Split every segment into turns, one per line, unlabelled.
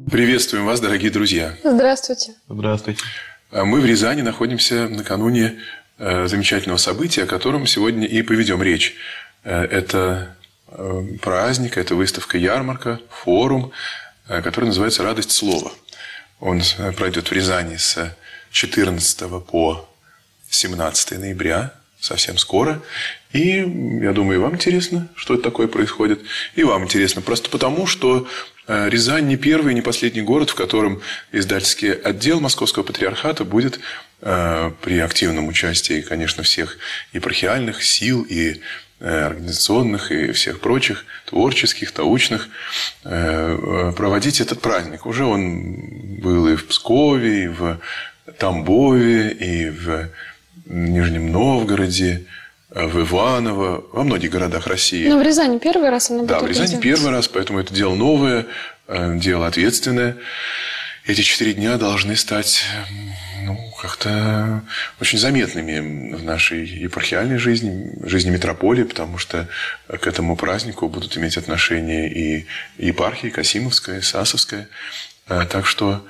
Приветствуем вас, дорогие друзья.
Здравствуйте.
Здравствуйте.
Мы в Рязани находимся накануне замечательного события, о котором сегодня и поведем речь. Это праздник, это выставка-ярмарка, форум, который называется «Радость слова». Он пройдет в Рязани с 14 по 17 ноября, совсем скоро. И я думаю, и вам интересно, что это такое происходит. И вам интересно, просто потому, что Рязань не первый и не последний город, в котором издательский отдел Московского патриархата будет при активном участии, конечно, всех епархиальных сил и организационных и всех прочих, творческих, научных, проводить этот праздник. Уже он был и в Пскове, и в Тамбове, и в Нижнем Новгороде, в Иваново, во многих городах России.
Но в Рязани первый раз она будет.
Да, в Рязани первый раз, поэтому это дело новое, дело ответственное. Эти 4 дня должны стать как-то очень заметными в нашей епархиальной жизни, жизни митрополии, потому что к этому празднику будут иметь отношение и епархии Касимовская, и Сасовская. Так что...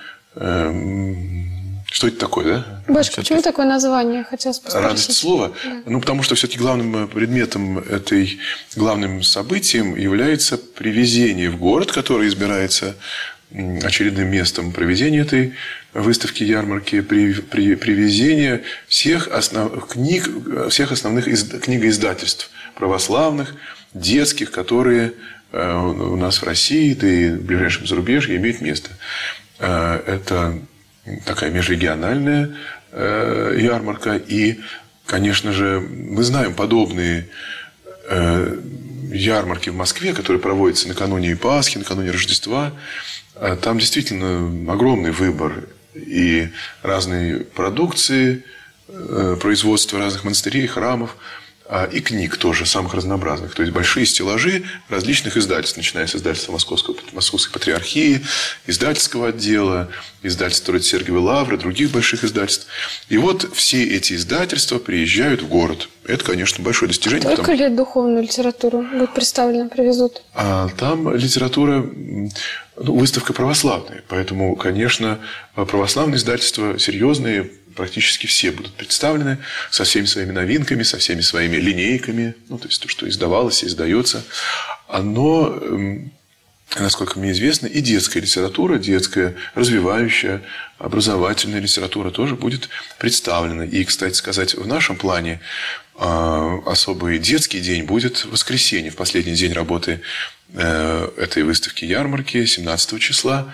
Что это такое, да?
Башка, почему такое название? Хотелось бы спросить.
Радость слова. Да. Потому что все-таки главным предметом главным событием является привезение в город, который избирается очередным местом проведения этой выставки, ярмарки, привезение всех основных книгоиздательств православных, детских, которые у нас в России, да и в ближайшем зарубежье имеют место. Это такая межрегиональная ярмарка. И, конечно же, мы знаем подобные ярмарки в Москве, которые проводятся накануне Пасхи, накануне Рождества. Там действительно огромный выбор и разной продукции, производства разных монастырей, храмов, и книг тоже, самых разнообразных. То есть, большие стеллажи различных издательств, начиная с издательства Московской патриархии, издательского отдела, издательства Троице-Сергиевой Лавры, других больших издательств. И вот все эти издательства приезжают в город. Это, конечно, большое достижение.
Только ли духовную литературу будет представлена, привезут?
Там литература, выставка православная. Поэтому, конечно, православные издательства серьезные, практически все будут представлены со всеми своими новинками, со всеми своими линейками. То есть, то, что издавалось и издается. Оно, насколько мне известно, и детская литература, детская, развивающая, образовательная литература тоже будет представлена. И, кстати сказать, в нашем плане особый детский день будет в воскресенье, в последний день работы этой выставки-ярмарки, 17 числа,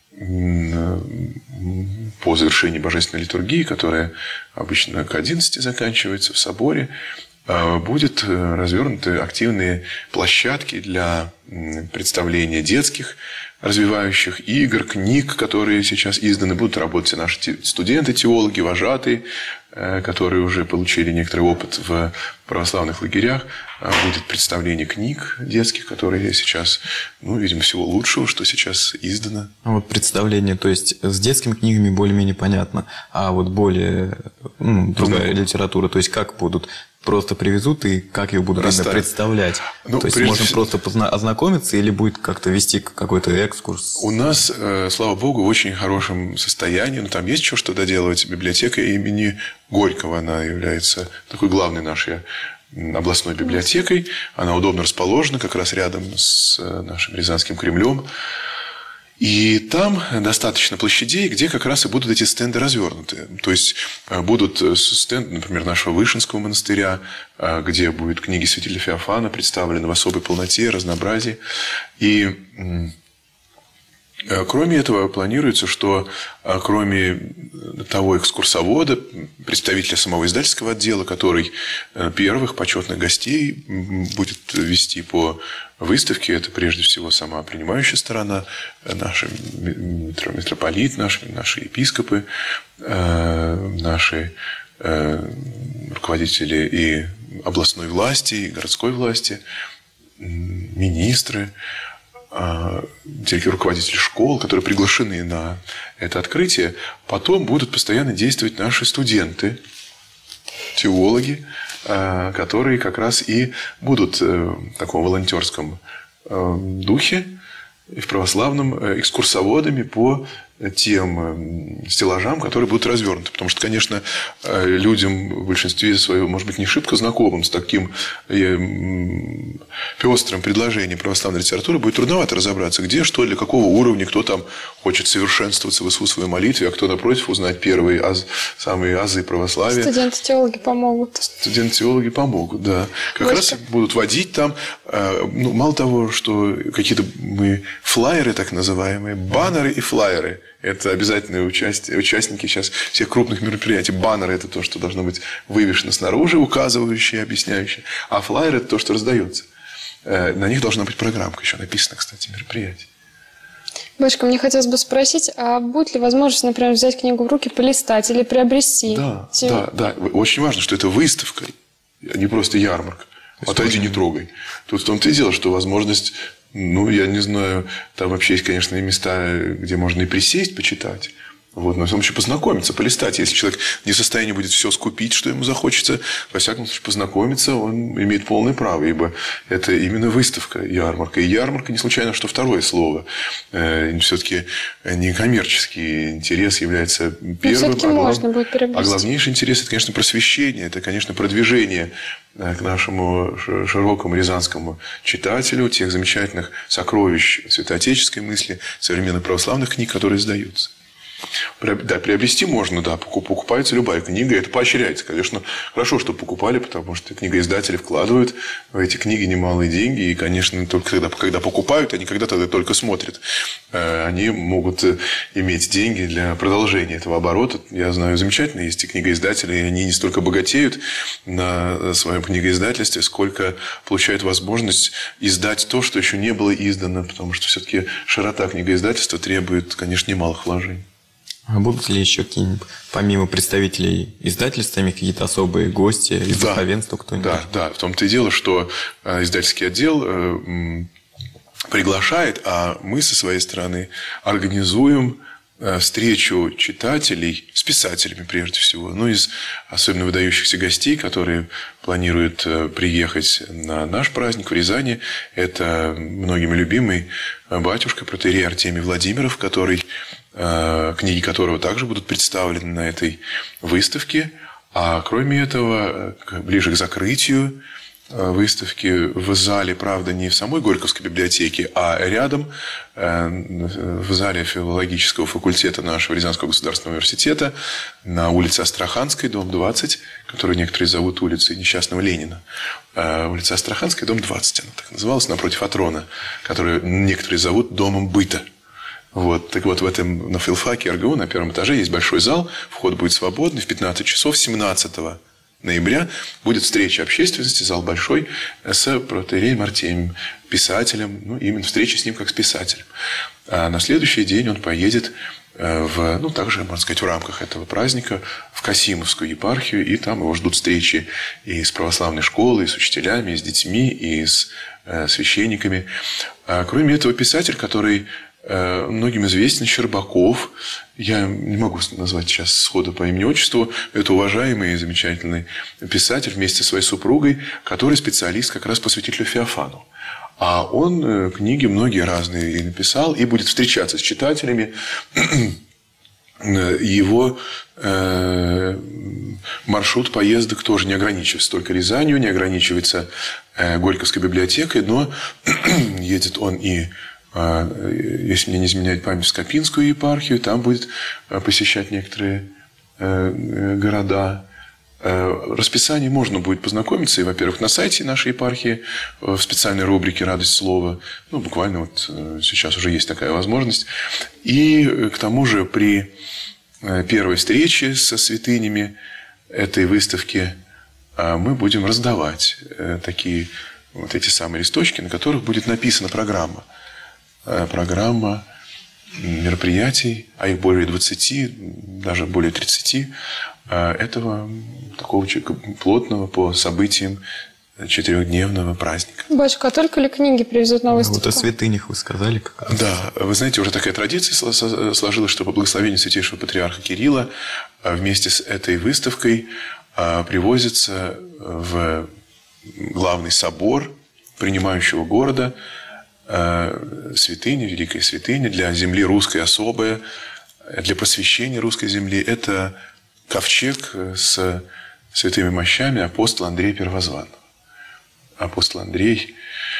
по завершении божественной литургии, которая обычно к 11 заканчивается в соборе, будут развернуты активные площадки для представления детских развивающих игр, книг, которые сейчас изданы. Будут работать наши студенты, теологи, вожатые, которые уже получили некоторый опыт в православных лагерях. Будет представление книг детских, которые сейчас, видимо, всего лучшего, что сейчас издано.
Представление, то есть с детскими книгами более-менее понятно, а вот более другая литература, то есть как будут? Просто привезут и как ее будут представлять? То есть можно просто ознакомиться или будет как-то вести какой-то экскурс?
У нас, слава богу, в очень хорошем состоянии. Но там есть еще что доделывать. Библиотека имени Горького, она является такой главной нашей областной библиотекой. Она удобно расположена как раз рядом с нашим Рязанским Кремлем. И там достаточно площадей, где как раз и будут эти стенды развернуты. То есть, будут стенды, например, нашего Вышинского монастыря, где будут книги святителя Феофана представлены в особой полноте, разнообразии. И кроме этого, планируется, что кроме того экскурсовода, представителя самого издательского отдела, который первых почетных гостей будет вести по выставке, это прежде всего сама принимающая сторона, наши митрополит, наши епископы, наши руководители и областной власти, и городской власти, министры, руководители школ, которые приглашены на это открытие. Потом будут постоянно действовать наши студенты, теологи, которые как раз и будут в таком волонтерском духе и в православном экскурсоводами по тем стеллажам, которые будут развернуты. Потому что, конечно, людям в большинстве своем, может быть, не шибко знакомым с таким пестрым предложением православной литературы будет трудновато разобраться, где, что, для какого уровня, кто там хочет совершенствоваться в своей молитве, а кто, напротив, узнать первые самые азы православия.
Студенты-теологи помогут.
Студенты-теологи помогут, да. Как раз будут водить там, ну, мало того, что какие-то мы флайеры, так называемые, баннеры и флайеры. Это обязательные участники сейчас всех крупных мероприятий. Баннеры – это то, что должно быть вывешено снаружи, указывающее, объясняющее. А флайеры – это то, что раздается. На них должна быть программка еще написана, кстати, мероприятие.
Батюшка, мне хотелось бы спросить, а будет ли возможность, например, взять книгу в руки, полистать или приобрести?
Да. Очень важно, что это выставка, а не просто ярмарка. Отойди, не трогай. Тут в том-то и дело, что возможность... Ну, я не знаю, там вообще есть, конечно, и места, где можно и присесть, почитать. Вот, но в том случае познакомиться, полистать. Если человек не в состоянии будет все скупить, что ему захочется, во всяком случае познакомиться, он имеет полное право, ибо это именно выставка, ярмарка. И ярмарка не случайно, что второе слово. Все-таки не коммерческий интерес является первым. А главнейший интерес – это, конечно, просвещение, это, конечно, продвижение к нашему широкому рязанскому читателю тех замечательных сокровищ святоотеческой мысли, современных православных книг, которые издаются. Да, приобрести можно, да, покупается любая книга, это поощряется. Конечно, хорошо, что покупали, потому что книгоиздатели вкладывают в эти книги немалые деньги, и, конечно, только когда покупают, они когда-то только смотрят. Они могут иметь деньги для продолжения этого оборота. Я знаю, замечательно есть и книгоиздатели, и они не столько богатеют на своем книгоиздательстве, сколько получают возможность издать то, что еще не было издано, потому что все-таки широта книгоиздательства требует, конечно, немалых вложений.
А будут ли еще какие-нибудь, помимо представителей издательствами, какие-то особые гости из духовенства, кто-нибудь?
Да, в том-то и дело, что издательский отдел приглашает, а мы со своей стороны организуем встречу читателей с писателями, прежде всего, ну, из особенно выдающихся гостей, которые планируют приехать на наш праздник в Рязани. Это многими любимый батюшка, протоиерей Артемий Владимиров, книги которого также будут представлены на этой выставке. А кроме этого, ближе к закрытию выставки в зале, правда, не в самой Горьковской библиотеке, а рядом, в зале филологического факультета нашего Рязанского государственного университета на улице Астраханской, дом 20, которую некоторые зовут улицей несчастного Ленина. Улица Астраханская, дом 20, она так называлась, напротив Атрона, которую некоторые зовут домом быта. Вот. Так вот, на филфаке РГУ на первом этаже есть большой зал, вход будет свободный, в 15 часов 17 ноября будет встреча общественности, зал большой, с протоиереем Артемием, писателем, ну, именно встреча с ним как с писателем. А на следующий день он поедет также, можно сказать, в рамках этого праздника в Касимовскую епархию, и там его ждут встречи и с православной школой, и с учителями, и с детьми, и с священниками. А кроме этого, писатель, который многим известен, Щербаков. Я не могу назвать сейчас сходу по имени-отчеству. Это уважаемый и замечательный писатель вместе со своей супругой, который специалист как раз по святителю Феофану. А он книги многие разные и написал, и будет встречаться с читателями. Его маршрут поездок тоже не ограничивается только Рязанью, не ограничивается Горьковской библиотекой, но едет он и, если мне не изменяет память, в Скопинскую епархию, там будет посещать некоторые города. Расписание можно будет познакомиться, и, во-первых, на сайте нашей епархии в специальной рубрике «Радость слова». Ну, буквально вот сейчас уже есть такая возможность. И, к тому же, при первой встрече со святынями этой выставки мы будем раздавать такие вот эти самые листочки, на которых будет написана программа. Программа мероприятий, а их более 20, даже более 30, этого такого плотного по событиям 4-дневного праздника.
Батюшка, а только ли книги привезут на выставку?
Вот о святынях вы сказали.
Да, вы знаете, уже такая традиция сложилась, что по благословению святейшего патриарха Кирилла вместе с этой выставкой привозится в главный собор принимающего города святыня, великая святыня, для земли русской особая, для просвещения русской земли. Это ковчег с святыми мощами апостола Андрея Первозванного. Апостол Андрей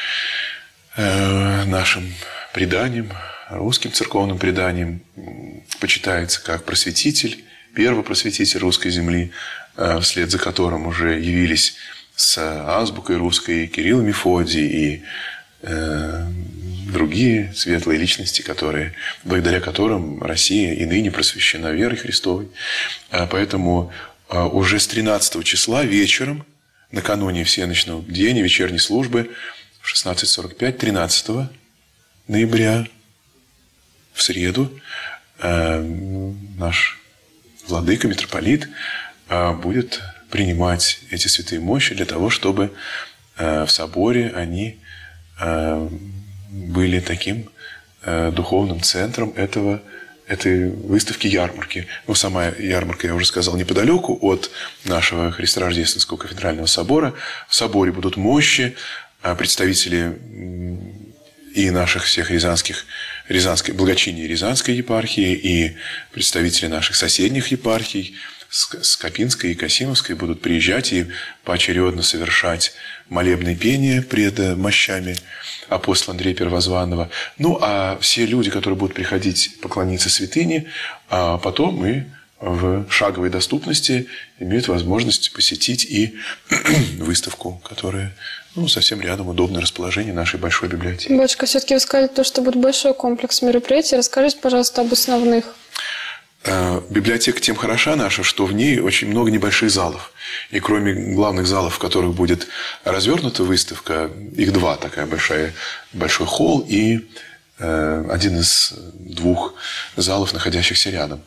нашим преданием, русским церковным преданием, почитается как просветитель, первый просветитель русской земли, вслед за которым уже явились с азбукой русской Кирилл и Мефодий и другие светлые личности, благодаря которым Россия и ныне просвещена верой Христовой. Поэтому уже с 13 числа вечером, накануне всеночного дня вечерней службы, в 16:45, 13 ноября, в среду, наш владыка, митрополит, будет принимать эти святые мощи для того, чтобы в соборе они были таким духовным центром этой выставки-ярмарки. Сама ярмарка, я уже сказал, неподалеку от нашего Христорождественского кафедрального собора. В соборе будут мощи, представители и наших всех благочиний Рязанской епархии, и представители наших соседних епархий, Скопинской и Касимовской, будут приезжать и поочередно совершать молебное пение пред мощами апостола Андрея Первозванного. А все люди, которые будут приходить поклониться святыне, потом и в шаговой доступности имеют возможность посетить и выставку, которая совсем рядом, удобное расположение нашей большой библиотеки.
Батюшка, все-таки вы сказали, что будет большой комплекс мероприятий. Расскажите, пожалуйста, об основных.
Библиотека тем хороша наша, что в ней очень много небольших залов. И кроме главных залов, в которых будет развернута выставка, их два, большой холл и один из двух залов, находящихся рядом.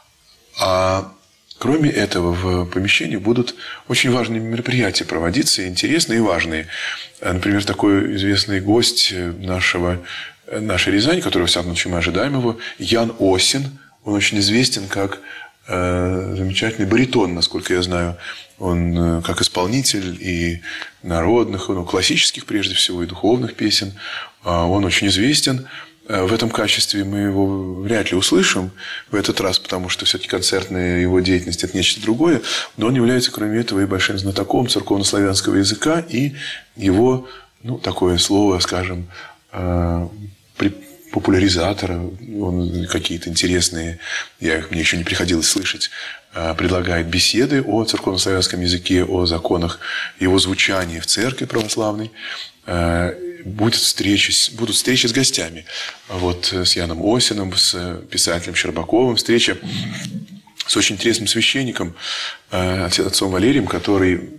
А кроме этого, в помещении будут очень важные мероприятия проводиться, интересные и важные. Например, такой известный гость нашей Рязани, который, во всяком случае, мы ожидаем его, Ян Осин. Он очень известен как замечательный баритон, насколько я знаю. Он как исполнитель и народных, классических прежде всего, и духовных песен. Он очень известен. В этом качестве мы его вряд ли услышим в этот раз, потому что все-таки концертная его деятельность – это нечто другое. Но он является, кроме этого, и большим знатоком церковно-славянского языка, и его, такое слово, скажем, популяризатора, он какие-то интересные, мне еще не приходилось слышать, предлагает беседы о церковно-славянском языке, о законах его звучания в церкви православной. Будут встречи с гостями. С Яном Осиным, с писателем Щербаковым. Встреча с очень интересным священником, отцом Валерием, который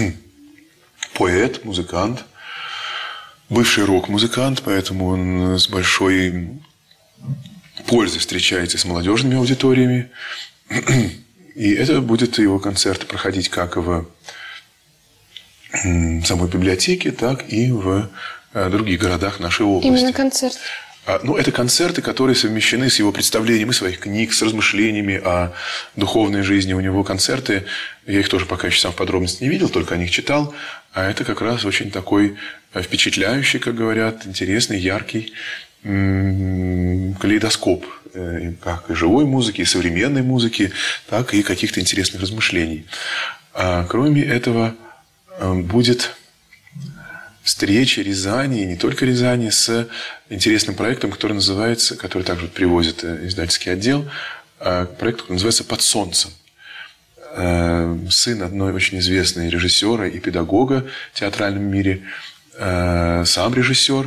поэт, музыкант, бывший рок-музыкант, поэтому он с большой пользой встречается с молодежными аудиториями. И это будет его концерты проходить как в самой библиотеке, так и в других городах нашей области.
Именно концерт.
Это концерты, которые совмещены с его представлением и своих книг, с размышлениями о духовной жизни. У него концерты, я их тоже пока еще сам в подробности не видел, только о них читал. А это как раз очень такой впечатляющий, как говорят, интересный, яркий калейдоскоп как и живой музыки, и современной музыки, так и каких-то интересных размышлений. Кроме этого, будет встреча Рязани, и не только Рязани, с интересным проектом, который также привозит издательский отдел, проект, который называется «Под солнцем». Сын одной очень известной режиссера и педагога в театральном мире, сам режиссер,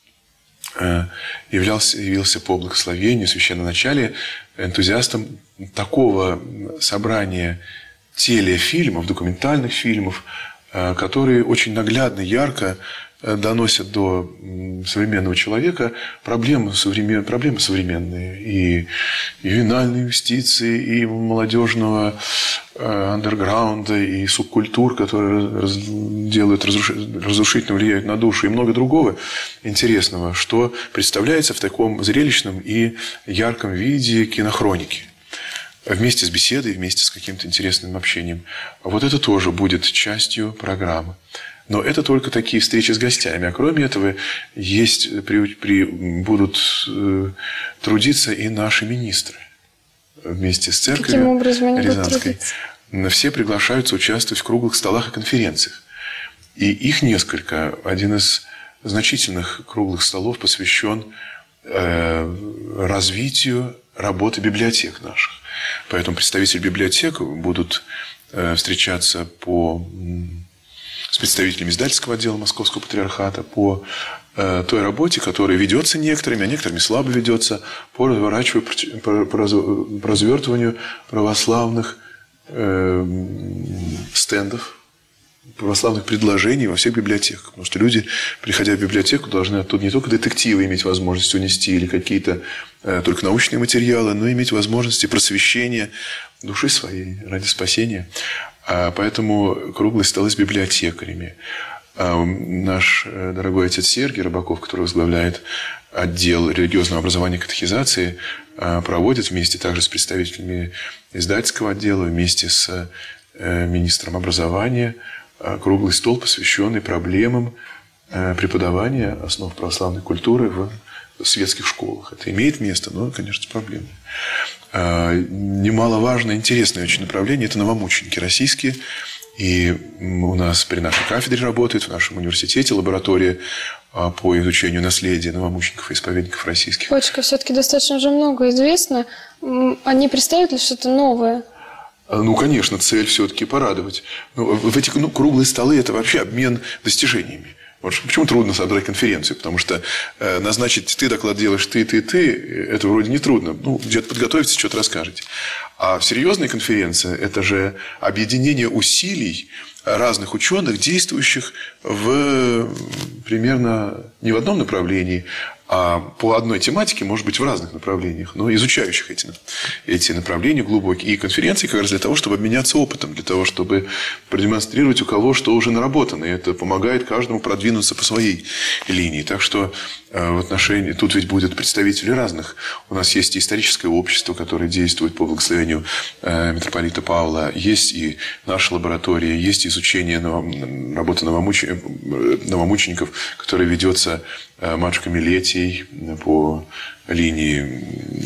явился по благословению священноначалия энтузиастом такого собрания телефильмов, документальных фильмов, которые очень наглядно, ярко доносят до современного человека проблемы современные. И ювенальной юстиции, и молодежного андерграунда, и субкультур, которые разрушительно влияют на душу, и много другого интересного, что представляется в таком зрелищном и ярком виде кинохроники. Вместе с беседой, вместе с каким-то интересным общением. Это тоже будет частью программы. Но это только такие встречи с гостями. А кроме этого, будут трудиться и наши министры вместе с церковью.
Каким образом они будут
Рязанской. Все приглашаются участвовать в круглых столах и конференциях. И их несколько. Один из значительных круглых столов посвящен развитию работы библиотек наших. Поэтому представители библиотек будут встречаться с представителями издательского отдела Московского патриархата по той работе, которая ведется некоторыми, а некоторыми слабо ведется, по развертыванию православных стендов, православных предложений во всех библиотеках. Потому что люди, приходя в библиотеку, должны оттуда не только детективы иметь возможность унести или какие-то только научные материалы, но и иметь возможности просвещения души своей ради спасения. Поэтому круглые столы с библиотекарями. Наш дорогой отец Сергий Рыбаков, который возглавляет отдел религиозного образования и катехизации, проводит вместе также с представителями издательского отдела, вместе с министром образования круглый стол, посвященный проблемам преподавания основ православной культуры в светских школах. Это имеет место, но, конечно, с проблемой. Немаловажное, интересное очень направление – это новомученики российские. И у нас при нашей кафедре работает, в нашем университете лаборатория по изучению наследия новомучеников и исповедников российских.
Батюшка, все-таки достаточно уже много известно. Они представят ли что-то новое?
Ну, конечно, цель все-таки порадовать. Эти круглые столы – это вообще обмен достижениями. Почему трудно собрать конференцию? Потому что назначить ты доклад делаешь ты, это вроде не трудно. Где-то подготовитесь, что-то расскажете. А серьезная конференция – это же объединение усилий разных ученых, действующих примерно не в одном направлении, а по одной тематике, может быть, в разных направлениях, но изучающих эти направления глубокие. И конференции как раз для того, чтобы обменяться опытом, для того, чтобы продемонстрировать, у кого что уже наработано. И это помогает каждому продвинуться по своей линии. Так что в отношении... Тут ведь будут представители разных. У нас есть и историческое общество, которое действует по благословению митрополита Павла. Есть и наша лаборатория, есть изучение работы новомучеников, которая ведется матушкой Милетией по линии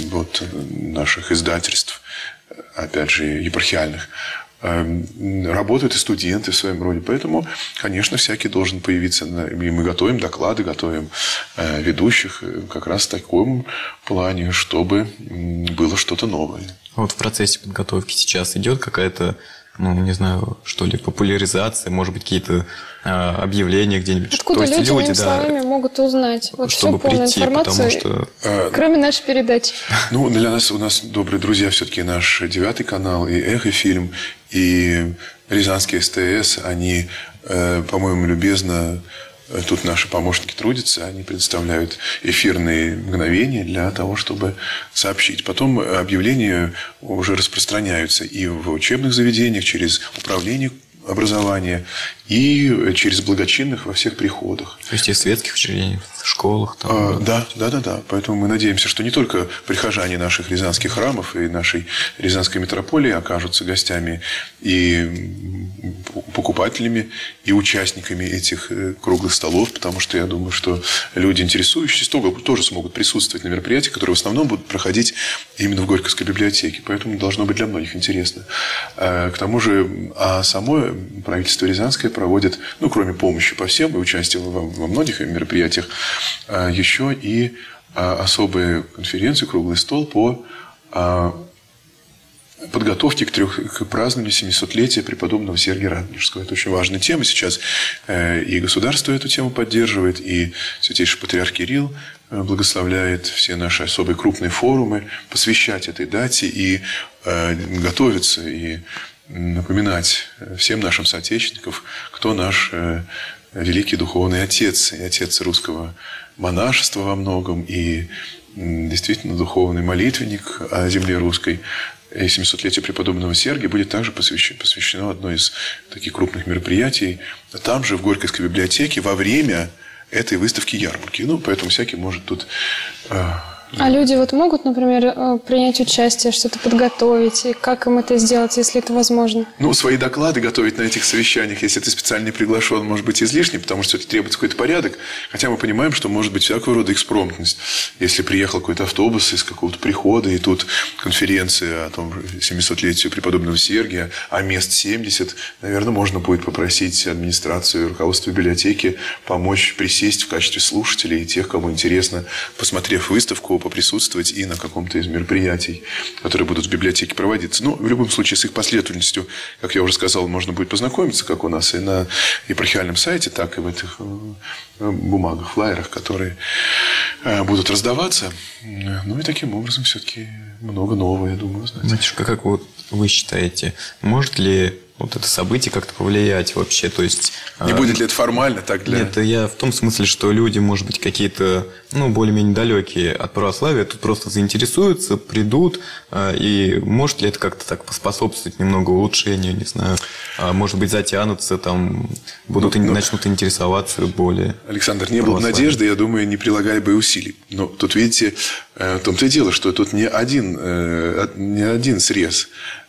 наших издательств, опять же, епархиальных. Работают и студенты в своем роде. Поэтому, конечно, всякий должен появиться. И мы готовим доклады, готовим ведущих как раз в таком плане, чтобы было что-то новое.
Вот в процессе подготовки сейчас идет какая-то, не знаю, что ли, популяризация, может быть, какие-то объявления где-нибудь.
Откуда люди, иными словами, могут узнать
чтобы
всю полную
прийти,
информацию,
потому что...
кроме нашей передачи?
У нас добрые друзья все-таки наш 9 канал и Эхо-фильм, и Рязанский СТС, они, по-моему, любезно... Тут наши помощники трудятся, они предоставляют эфирные мгновения для того, чтобы сообщить. Потом объявления уже распространяются и в учебных заведениях, через управление образования, и через благочинных во всех приходах.
То есть и в светских учреждениях, в школах?
Да. Поэтому мы надеемся, что не только прихожане наших рязанских храмов и нашей Рязанской митрополии окажутся гостями и покупателями, и участниками этих круглых столов, потому что я думаю, что люди, интересующиеся, тоже смогут присутствовать на мероприятиях, которые в основном будут проходить именно в Горьковской библиотеке. Поэтому должно быть для многих интересно. К тому же, само правительство Рязанское проводит, кроме помощи по всем и участия во многих мероприятиях, еще и особые конференции, круглый стол по подготовке к празднованию 700-летия преподобного Сергия Радонежского. Это очень важная тема. Сейчас и государство эту тему поддерживает, и Святейший Патриарх Кирилл благословляет все наши особые крупные форумы посвящать этой дате и готовиться, и напоминать всем нашим соотечественникам, кто наш великий духовный отец, и отец русского монашества во многом, и действительно духовный молитвенник о земле русской. И 700-летие преподобного Сергия будет также посвящено одной из таких крупных мероприятий. Там же, в Горьковской библиотеке, во время этой выставки ярмарки. Поэтому всякий может тут
А люди вот могут, например, принять участие, что-то подготовить? И как им это сделать, если это возможно?
Ну, свои доклады готовить на этих совещаниях, если ты специально не приглашен, может быть излишне, потому что это требуется какой-то порядок. Хотя мы понимаем, что может быть всякого рода экспромтность. Если приехал какой-то автобус из какого-то прихода, и тут конференция о том 700-летию преподобного Сергия, а мест 70, наверное, можно будет попросить администрацию, руководство библиотеки помочь присесть в качестве слушателей и тех, кому интересно, посмотрев выставку, поприсутствовать и на каком-то из мероприятий, которые будут в библиотеке проводиться. Ну, в любом случае, с их последовательностью, как я уже сказал, можно будет познакомиться, как у нас и на епархиальном сайте, так и в этих бумагах, флаерах, которые будут раздаваться. Ну, и таким образом все-таки много нового, я думаю, узнать.
Батюшка, как вот вы считаете, может ли вот это событие как-то повлиять вообще? То есть,
не будет ли это формально так для...
Нет, я в том смысле, что люди, может быть, какие-то, более-менее далекие от православия, тут просто заинтересуются, придут, и может ли это как-то так поспособствовать немного улучшению, не знаю, может быть, затянутся, там, начнут интересоваться более.
Александр, не было надежды, я думаю, не прилагая бы усилий. Но тут, видите, в том-то и дело, что тут не один срез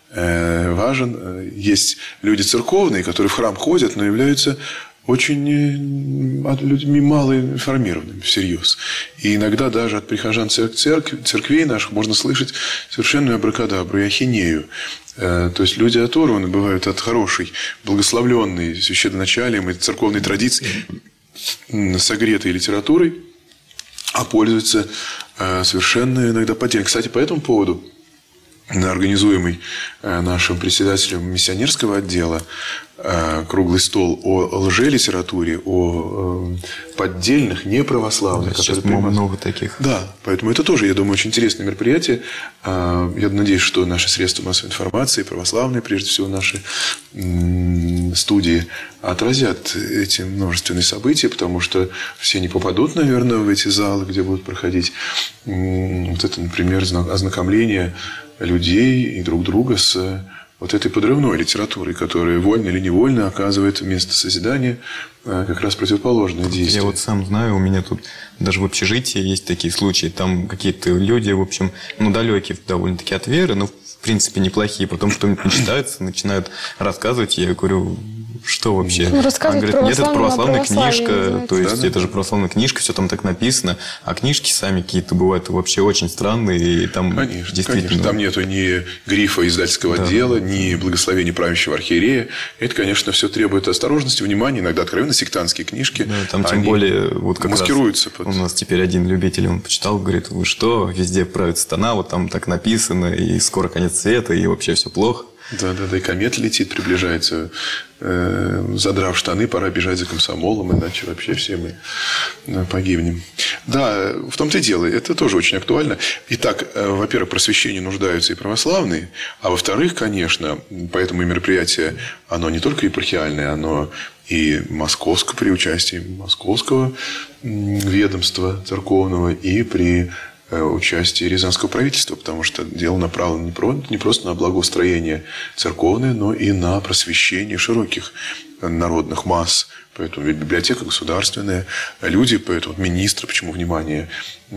важен. Есть люди церковные, которые в храм ходят, но являются очень людьми мало информированными всерьез. И иногда даже от прихожан церквей наших можно слышать совершенную абракадабру и ахинею. То есть люди оторваны бывают от хорошей, благословленной священноначалием и церковной традиции, согретой литературой, а пользуются совершенно иногда поддельно. Кстати, по этому поводу организуемый нашим председателем миссионерского отдела круглый стол о лжелитературе, о поддельных, неправославных.
Сейчас много таких.
Да, поэтому это тоже, я думаю, очень интересное мероприятие. Я надеюсь, что наши средства массовой информации, православные, прежде всего наши студии, отразят эти множественные события, потому что все не попадут, наверное, в эти залы, где будут проходить вот это, например, ознакомление людей и друг друга с вот этой подрывной литературой, которая вольно или невольно оказывает вместо созидания как раз противоположное действие.
Я вот сам знаю, у меня тут даже в общежитии есть такие случаи. Там какие-то люди, в общем, далекие довольно-таки от веры, но в принципе неплохие. Потом что-нибудь начитаются, начинают рассказывать. Я говорю, что вообще? Он говорит, нет, это православная книжка. То есть, это же православная книжка, все там так написано. А книжки сами какие-то бывают вообще очень странные. И там действительно...
Там нету ни грифа издательского отдела, ни благословения правящего архиерея. Это, конечно, все требует осторожности, внимания. Иногда откровенно сектантские книжки.
Да, там тем более вот как
маскируются.
У нас теперь один любитель, он почитал, говорит, вы что, везде правит тона, вот там так написано, и скоро конец света, и вообще все плохо.
Да, и комета летит, приближается, задрав штаны, пора бежать за комсомолом, иначе вообще все мы погибнем. Да, в том-то и дело, это тоже очень актуально. Итак, во-первых, просвещение нуждаются и православные, а во-вторых, конечно, поэтому и мероприятие, оно не только епархиальное, оно и московское, при участии московского ведомства церковного, и при участии рязанского правительства, потому что дело направлено не просто на благоустроение церковное, но и на просвещение широких народных масс. Поэтому ведь библиотека государственная, люди, поэтому министры, почему внимание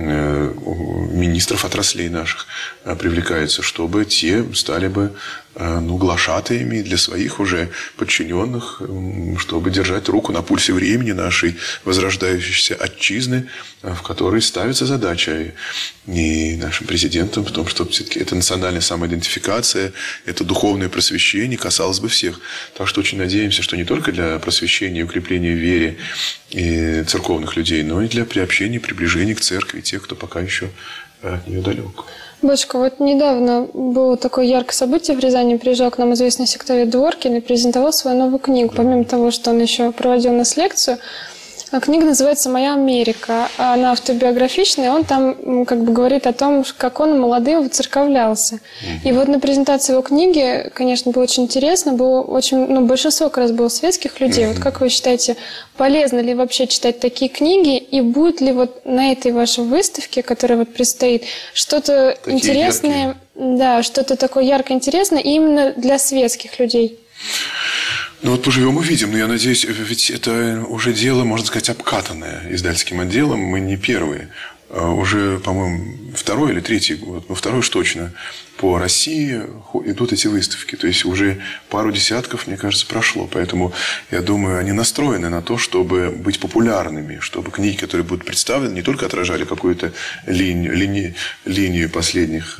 министров отраслей наших привлекается, чтобы те стали бы глашатаями для своих уже подчиненных, чтобы держать руку на пульсе времени нашей возрождающейся отчизны, в которой ставится задача и нашим президентом в том, чтобы все-таки эта национальная самоидентификация, это духовное просвещение касалось бы всех. Так что очень надеемся, что не только для просвещения и укрепления в вере и церковных людей, но и для приобщения, приближения к церкви тех, кто пока еще от нее далек.
Батюшка, вот недавно было такое яркое событие в Рязани. Приезжал к нам известный сектовед Дворкин и презентовал свою новую книгу. Помимо того, что он еще проводил у нас лекцию, книга называется «Моя Америка». Она автобиографичная, он там говорит о том, как он молодым выцерковлялся. И вот на презентации его книги, конечно, было очень интересно, было очень, большинство как раз было светских людей. Вот как вы считаете, полезно ли вообще читать такие книги, и будет ли вот на этой вашей выставке, которая вот предстоит, что-то интересное, да, что-то такое ярко интересное именно для светских людей?
Поживем увидим. Но я надеюсь, ведь это уже дело, можно сказать, обкатанное издательским отделом. Мы не первые. уже, по-моему, второй или третий год, второй уж точно, по России идут эти выставки. То есть уже пару десятков, мне кажется, прошло. Поэтому, я думаю, они настроены на то, чтобы быть популярными, чтобы книги, которые будут представлены, не только отражали какую-то линию последних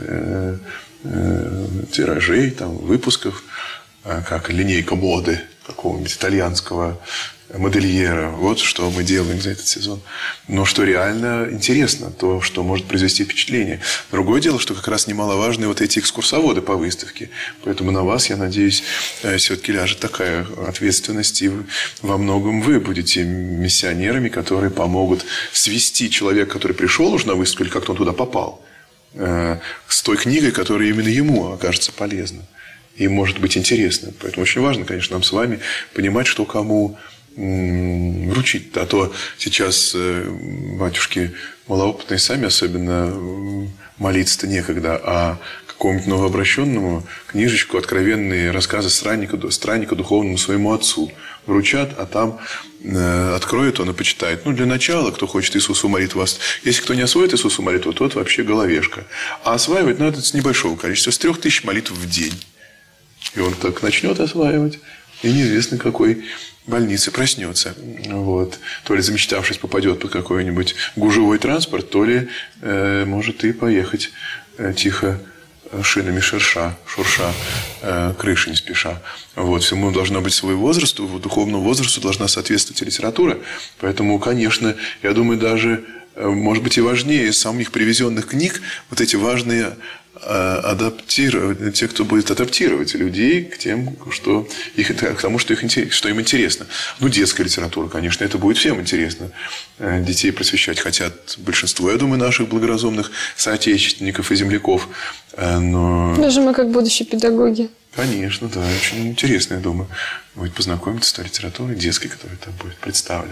тиражей, выпусков, как линейка моды какого-нибудь итальянского модельера. Вот что мы делаем за этот сезон. Но что реально интересно, то, что может произвести впечатление. Другое дело, что как раз немаловажны вот эти экскурсоводы по выставке. Поэтому на вас, я надеюсь, все-таки ляжет такая ответственность. И во многом вы будете миссионерами, которые помогут свести человека, который пришел уже на выставку, или как-то он туда попал, с той книгой, которая именно ему окажется полезна. И может быть интересно. Поэтому очень важно, конечно, нам с вами понимать, что кому вручить. А то сейчас батюшки малоопытные сами особенно молиться-то некогда, а какому-нибудь новообращенному книжечку «Откровенные рассказы странника духовному своему отцу» вручат, а там откроет он и почитает. Для начала, кто хочет Иисусу молитву, если кто не освоит Иисусу молитву, тот вообще головешка. А осваивать надо с небольшого количества, с 3000 молитв в день. И он так начнет осваивать, и неизвестно какой больнице проснется. То ли замечтавшись попадет под какой-нибудь гужевой транспорт, то ли может и поехать тихо шинами шурша, крыши не спеша. Всему должно быть свой возраст, духовному возрасту должна соответствовать и литература. Поэтому, конечно, я думаю, даже, может быть, и важнее самих привезенных книг, вот эти важные адаптировать, те, кто будет адаптировать людей к тем, к тому, что им интересно. Детская литература, конечно, это будет всем интересно. Детей просвещать хотят большинство, я думаю, наших благоразумных соотечественников и земляков. Но...
Даже мы как будущие педагоги.
Конечно, да. Очень интересно, я думаю, будет познакомиться с той литературой детской, которая там будет представлена.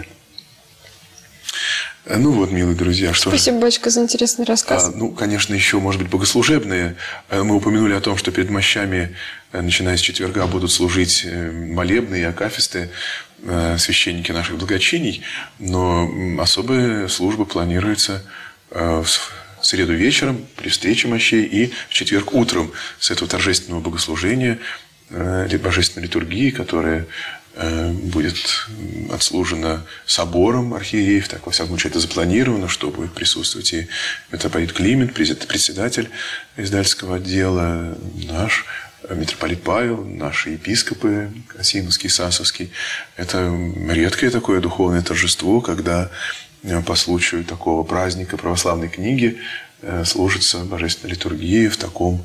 Милые друзья, что
Спасибо, батюшка, за интересный рассказ.
Конечно, еще, может быть, богослужебные. Мы упомянули о том, что перед мощами, начиная с четверга, будут служить молебны и акафисты священники наших благочиний. Но особая служба планируется в среду вечером при встрече мощей и в четверг утром с этого торжественного богослужения, божественной литургии, которая будет отслужена собором архиереев, так, во всяком случае, это запланировано, что будет присутствовать и митрополит Климент, председатель издательского отдела, наш митрополит Павел, наши епископы Осиновский, Сасовский. Это редкое такое духовное торжество, когда по случаю такого праздника православной книги служится божественная литургия в таком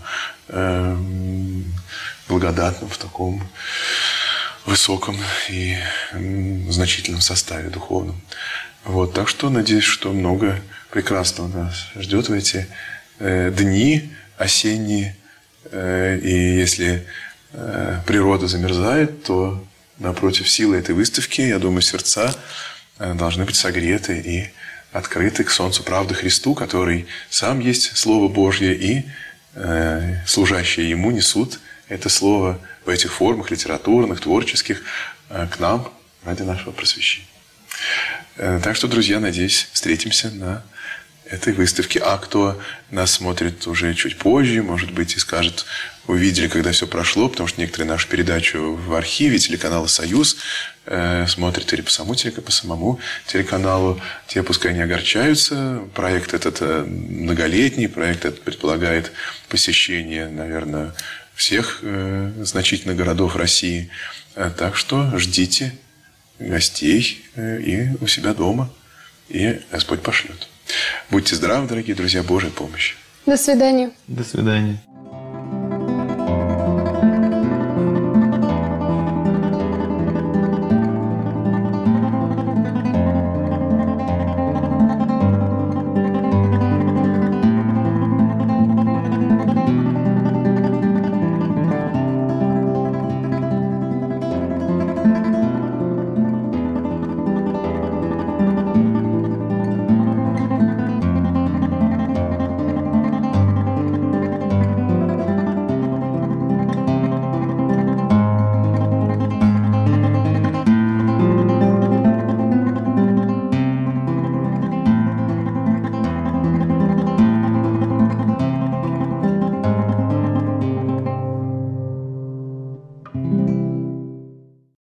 благодатном, в таком высоком и значительном составе духовном. Так что надеюсь, что много прекрасного нас ждет в эти дни осенние. И если природа замерзает, то напротив силы этой выставки, я думаю, сердца должны быть согреты и открыты к солнцу правды Христу, который сам есть Слово Божье, и служащие Ему несут это Слово в этих формах литературных, творческих к нам ради нашего просвещения. Так что, друзья, надеюсь, встретимся на этой выставке. А кто нас смотрит уже чуть позже, может быть, и скажет, увидели, когда все прошло, потому что некоторые нашу передачу в архиве телеканала «Союз» смотрят или по самому телеканалу, те пускай не огорчаются. Проект этот многолетний, проект этот предполагает посещение, наверное, всех значительных городов России. Так что ждите гостей и у себя дома, и Господь пошлет. Будьте здравы, дорогие друзья, Божьей помощи.
До свидания.
До свидания.